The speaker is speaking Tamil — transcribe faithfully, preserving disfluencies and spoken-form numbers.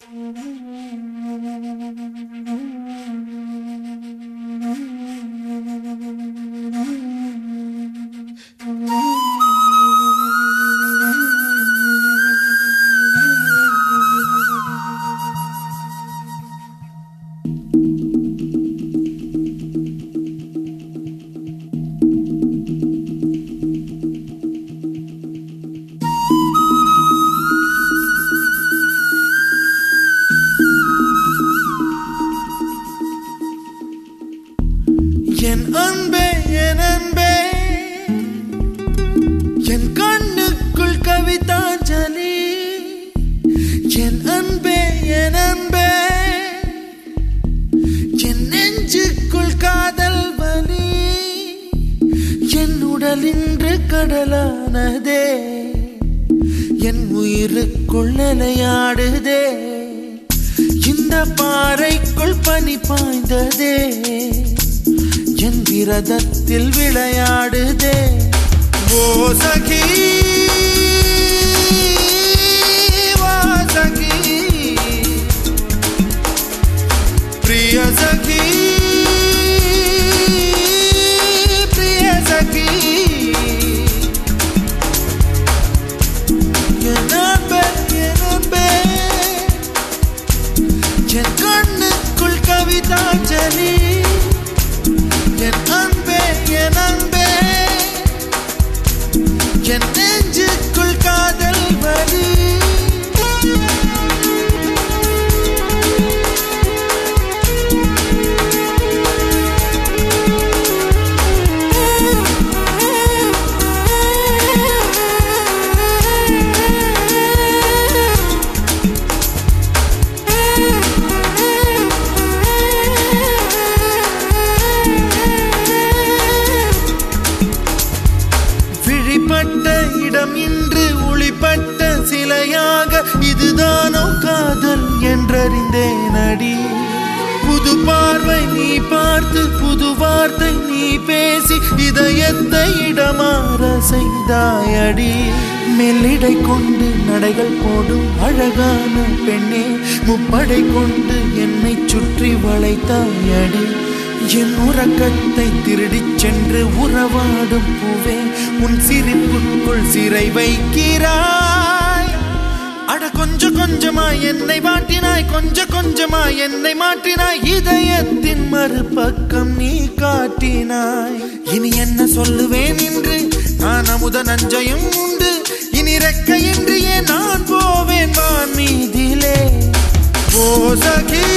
என் அன்பே என் அன்பே என் கண்ணுக்குள் கவிதாஞ்சலி என் அன்பே என் அன்பே என் நெஞ்சுக்குள் காதல் வலி என் உடல் இன்று கடலானதே என் உயிருக்குள் நிலையாடுதே இந்த பாறைக்குள் பனி பாய்ந்ததே என் விரதத்தில் விளையாடுதே ஓ சகி வா சகி பிரிய சகி பிரிய சகி என் அன்பே என் அன்பே என் கண்ணுக்குள் கவிதாஞ்சலி என் அன்பே என் அன்பே என் நெஞ்சுக்குள் காதல் வலி விழிப்பட்ட இடம் இன்று ஒளிப்பட்ட சிலையாக இதுதானோ காதல் என்றறிந்தேன் அடி புது பார்வை நீ பார்த்து புது வார்த்தை நீ பேசி இதயத்தை இடமாற செய்தாயடி மெல்லிடை கொண்டு நடைகள் போடும் அழகான பெண்ணே முப்படை கொண்டு என்னை சுற்றி வளைத்தாயடி என் உறக்கத்தை திருடிச் சென்று உறவாடும் பூவே உன் சிரிப்புக்குள் சிறை வைக்கிறாய் அட கொஞ்சம் கொஞ்சமாய் என்னை மாட்டினாய் கொஞ்சம் கொஞ்சமாய் என்னை மாட்டினாய் இதயத்தின் மறுபக்கம் நீ காட்டினாய் இனி என்ன சொல்லுவேன் என்று நான் அமுத நஞ்சையும் உண்டு இனி ரெக்கையின்றியே நான் போவேன் வான் மீதிலே ஓ சகி